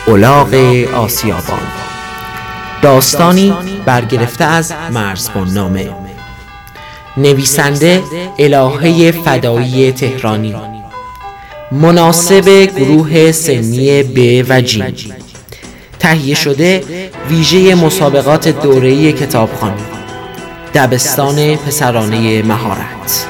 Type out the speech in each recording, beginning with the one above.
الاغ آسیابان، داستانی برگرفته از مرزبان نامه. نویسنده الهه فدایی تهرانی، مناسب گروه سنی ب و ج، تهیه شده ویژه مسابقات دوره‌ای کتابخوانی، دبستان پسرانه مهارت.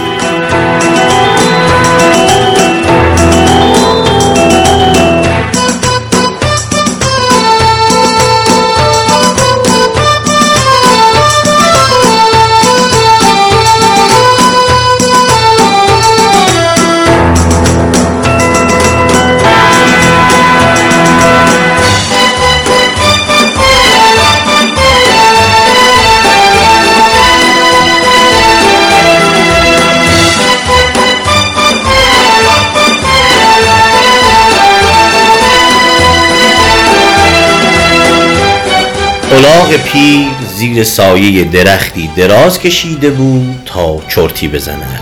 الاغ پیر زیر سایه درختی دراز کشیده بود تا چرتی بزند،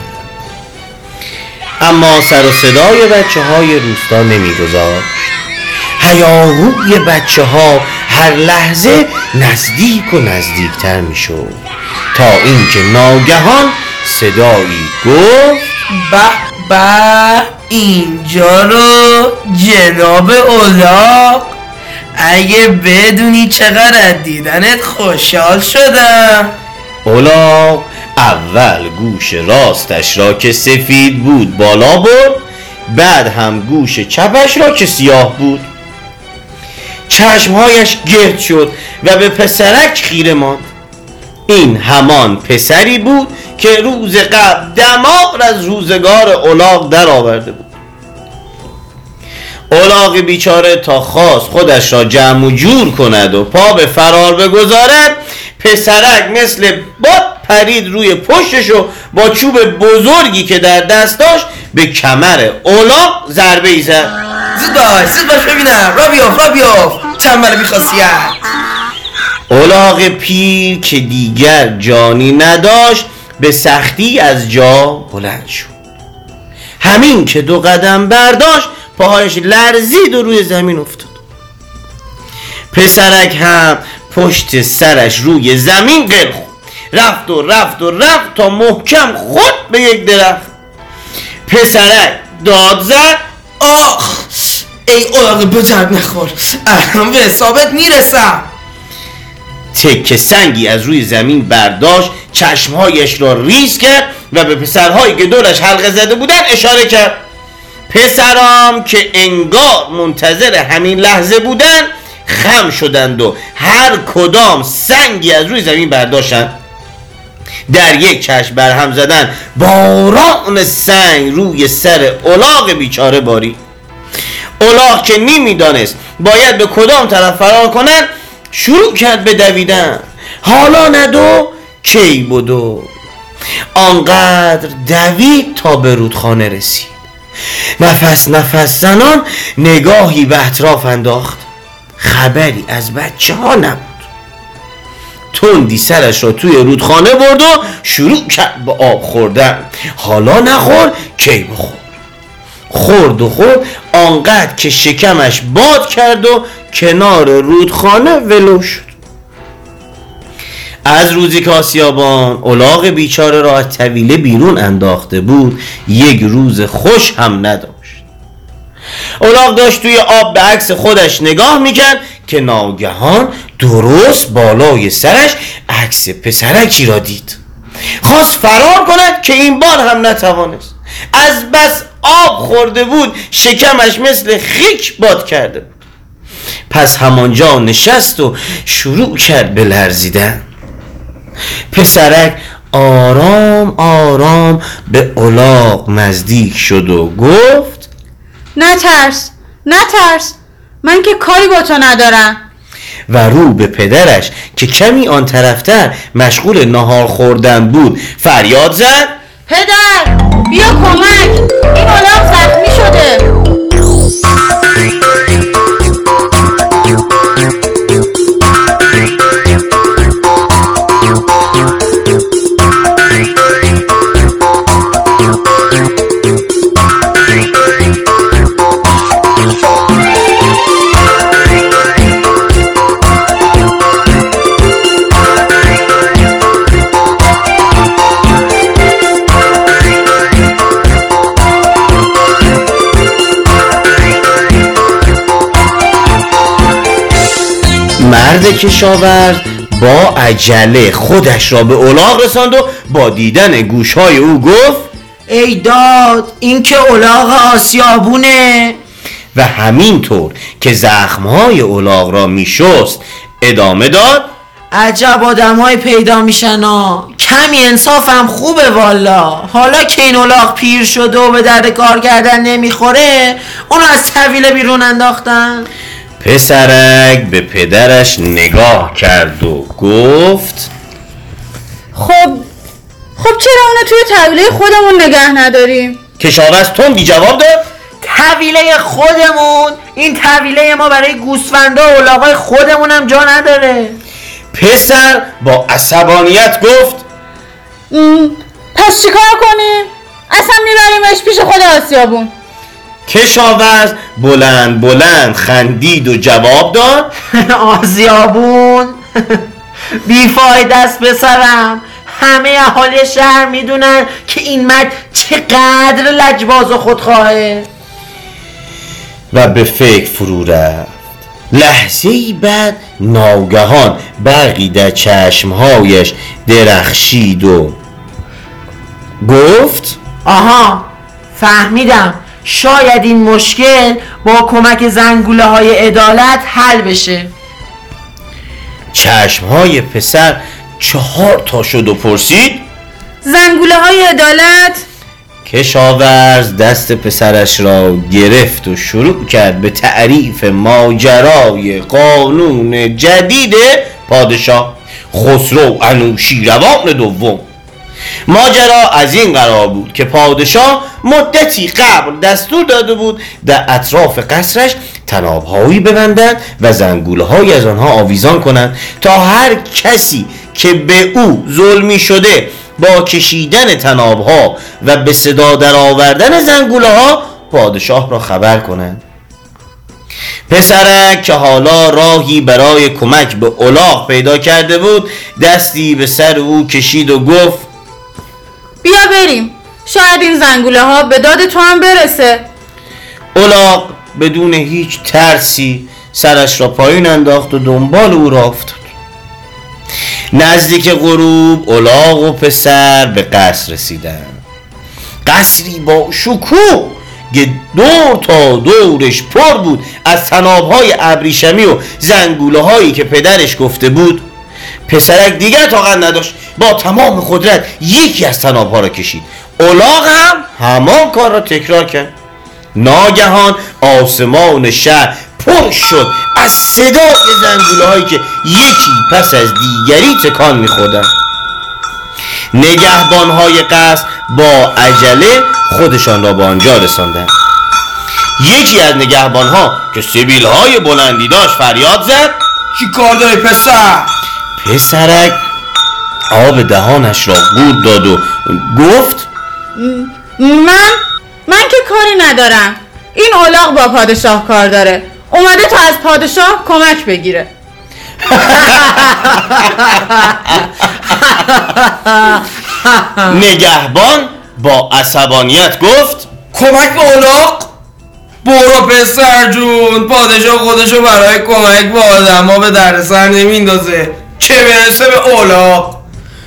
اما سر و صدای بچه های روستا نمیگذاشت. هیاهوی بچه ها هر لحظه نزدیک و نزدیکتر میشد تا اینکه ناگهان صدایی گفت: به به، اینجا رو جناب الاغ، اگه بدونی چقدر دیدنت خوشحال شدم. الاغ اول گوش راستش را که سفید بود بالا برد، بعد هم گوش چپش را که سیاه بود. چشمهایش گرد شد و به پسرک خیره ماند. این همان پسری بود که روز قبل دماغ از روزگار الاغ در آورده بود. الاغ بیچاره تا خواست خودش را جمع و جور کند و پا به فرار بگذارد، پسرک مثل باد پرید روی پشتش و با چوب بزرگی که در دست داشت به کمر الاغ ضربه ای زد. زود باش ببینم، را بیاف تنبل بی‌خاصیت. الاغ پیر که دیگر جانی نداشت به سختی از جا بلند شد. همین که 2 قدم برداشت پاهایش لرزید و روی زمین افتاد. پسرک هم پشت سرش روی زمین قل خورد. رفت تا محکم خورد به یک درخت. پسرک داد زد: آخ، ای الاغ بزرگ نخور، الان به حسابت میرسم. تکه سنگی از روی زمین برداشت، چشمهایش را ریز کرد و به پسرهایی که دورش حلقه زده بودن اشاره کرد. پسرام که انگار منتظر همین لحظه بودن خم شدند و هر کدام سنگی از روی زمین برداشتند. در یک چشم برهم زدن باران سنگ روی سر الاغ بیچاره باری. الاغ که نمیدانست باید به کدام طرف فرار کنند شروع کرد به دویدن. حالا ندو کی بدو. آنقدر دوید تا به رودخانه رسید. نفس زنان نگاهی به اطراف انداخت. خبری از بچه ها نبود. تندی سرش را توی رودخانه برد و شروع کرد به آب خوردن. حالا نخور کی بخور. خورد آنقدر که شکمش باد کرد و کنار رودخانه ولو شد. از روزی که آسیابان الاغ بیچاره را از طویله بیرون انداخته بود یک روز خوش هم نداشت. الاغ داشت توی آب به عکس خودش نگاه میکرد که ناگهان درست بالای سرش عکس پسرکی را دید. خواست فرار کند که این بار هم نتوانست. از بس آب خورده بود شکمش مثل خیک باد کرده بود. پس همانجا نشست و شروع کرد به لرزیدن. پسرک آرام به الاغ نزدیک شد و گفت: نترس، من که کاری با تو ندارم. و رو به پدرش که کمی آن طرفتر مشغول نهار خوردن بود فریاد زد: پدر، بیا کمک، این الاغ زخمی شده. مرد کشاورز با عجله خودش را به الاغ رساند و با دیدن گوشهای او گفت ای داد، این که الاغ آسیابونه. و همینطور که زخمهای الاغ را میشست ادامه داد عجب آدم های پیدا میشن ها، کمی انصافم خوبه والا. حالا که این الاغ پیر شده و به درد کار کردن نمیخوره، اونو از طویله بیرون انداختن. پسرک به پدرش نگاه کرد و گفت خب چرا اونو توی طویله خودمون نگه نداریم؟ کشاورز تندی جواب داد طویله خودمون؟ این طویله ما برای گوسفندا و الاغای خودمونم جا نداره. پسر با عصبانیت گفت پس چیکار کنیم؟ اصلا میبریمش پیش خود آسیابون. کشاورز بلند بلند خندید و جواب داد آسیابون؟ بیفایده است پسرم. همه اهالی شهر میدونن که این مرد چقدر لجباز و خودخواهه. و به فکر فرو رفت. لحظه‌ای بعد ناگهان برقی در چشمهایش درخشید و گفت آها، فهمیدم. شاید این مشکل با کمک زنگوله های عدالت حل بشه. چشمهای پسر 4 تا شد و پرسید زنگوله های عدالت؟ کشاورز دست پسرش را گرفت و شروع کرد به تعریف ماجرای قانون جدید پادشاه خسرو انوشیروان دوم. ماجرا از این قرار بود که پادشاه مدتی قبل دستور داده بود در اطراف قصرش طناب‌هایی ببندند و زنگوله‌هایی از آنها آویزان کنند تا هر کسی که به او ظلمی شده با کشیدن طناب‌ها و به صدا در آوردن زنگوله‌ها پادشاه را خبر کنند. پسرک که حالا راهی برای کمک به الاغ پیدا کرده بود دستی به سر او کشید و گفت بیا بریم، شاید این زنگوله ها به داد تو هم برسه. الاغ بدون هیچ ترسی سرش را پایین انداخت و دنبال او را افتاد. نزدیک غروب الاغ و پسر به قصر رسیدند. قصری با شکوه که دور تا دورش پر بود از طناب‌های ابریشمی و زنگوله هایی که پدرش گفته بود. پسرک دیگر طاقت نداشت، با تمام قدرت یکی از طناب‌ها را کشید. الاغ هم همان کار را تکرار کرد. ناگهان آسمان شهر پر شد از صدای زنگوله هایی که یکی پس از دیگری تکان می‌خوردند. نگهبان های قصر با عجله خودشان را به آنجا رساندند. یکی از نگهبان ها که سبیل های بلندی داشت فریاد زد چی کار داری پسر؟ پسرک آب دهانش را قورت داد و گفت من که کاری ندارم. این الاغ با پادشاه کار داره، اومده تا از پادشاه کمک بگیره. نگهبان با عصبانیت گفت کمک به الاغ؟ برو پسر جون، پادشاه خودشو برای کمک به آدم ها به دردسر نمیندازه، چه برسه به الاغ.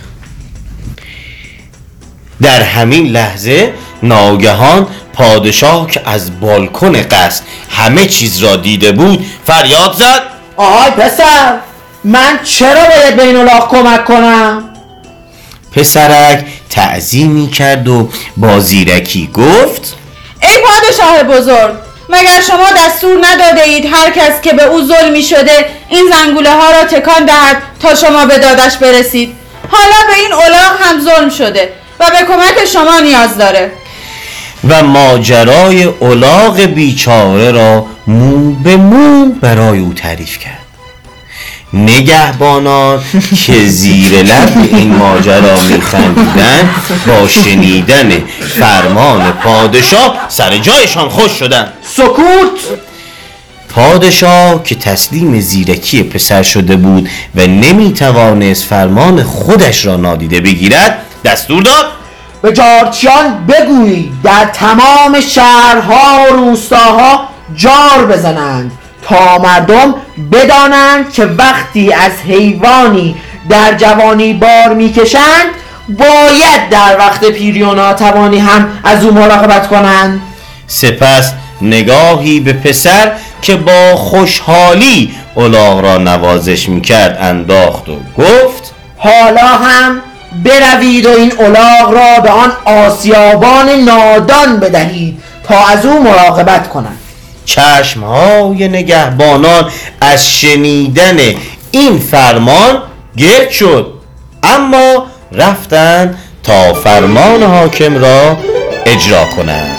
در همین لحظه ناگهان پادشاه که از بالکن قصر همه چیز را دیده بود فریاد زد آهای پسر، من چرا باید به این الاغ کمک کنم؟ پسرک تعظیمی کرد و با زیرکی گفت ای پادشاه بزرگ، مگر شما دستور نداده اید هر کس که به او ظلمی شده این زنگوله ها را تکان دهد تا شما به دادش برسید؟ حالا به این الاغ هم ظلم شده و به کمک شما نیاز داره. و ماجرای الاغ بیچاره را مو به مو برای او تعریف کرد. نگهبانان که زیر لب این ماجرا میخندیدند با شنیدن فرمان پادشاه سر جایشان خوش شدند. سکوت! پادشاه که تسلیم زیرکی پسر شده بود و نمیتوانست فرمان خودش را نادیده بگیرد دستور داد به جارچیان بگویید در تمام شهرها و روستاها جار بزنند تا مردم بدانند که وقتی از حیوانی در جوانی بار میکشند باید در وقت پیری و ناتوانی هم از او مراقبت کنند. سپس نگاهی به پسر که با خوشحالی الاغ را نوازش میکرد انداخت و گفت حالا هم بروید و این الاغ را به آن آسیابان نادان بدهید تا از او مراقبت کنند. چشمهای نگهبانان از شنیدن این فرمان گرد شد، اما رفتند تا فرمان حاکم را اجرا کنند.